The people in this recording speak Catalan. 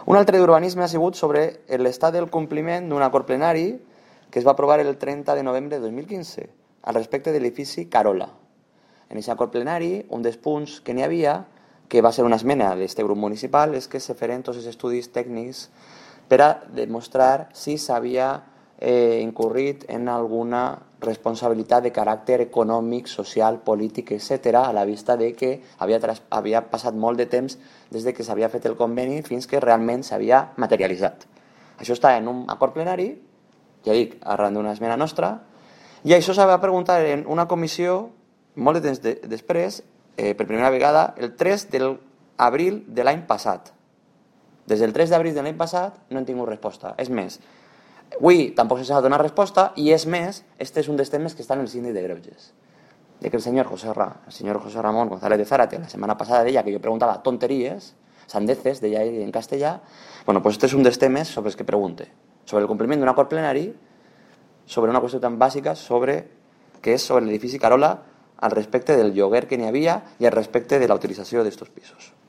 Un altre d'urbanisme ha sigut sobre l'estat del compliment d'un acord plenari que es va aprovar el 30 de novembre de 2015 al respecte de l'edifici Carola. En aquest acord plenari, un dels punts que n'hi havia, que va ser una esmena d'aquest grup municipal, és que se feren tots els estudis tècnics per a demostrar si s'havia incurrit en alguna responsabilitat de caràcter econòmic, social, polític, etc., a la vista de que havia passat molt de temps des de que s'havia fet el conveni fins que realment s'havia materialitzat. Això està en un acord plenari, ja dic, arran d'una esmena nostra, i això s'ha de preguntar en una comissió molt de temps després, per primera vegada, el 3 d'abril de l'any passat. Des del 3 d'abril de l'any passat no hem tingut resposta. És més, avui tampoc s'ha donat resposta i és més, este és un dels temes que està en el síndic de greuges. De que el senyor José Ramón González de Zárate la setmana passada deia que jo preguntava tonteries, sandeces, deia ell en castellà, bueno, pues este és un dels temes sobre els que pregunte. Sobre el compliment d'un acord plenari, sobre una qüestió tan bàsica, que és sobre l'edifici Carola, al respecte del lloguer que n'hi havia i al respecte de la utilització d'estos pisos.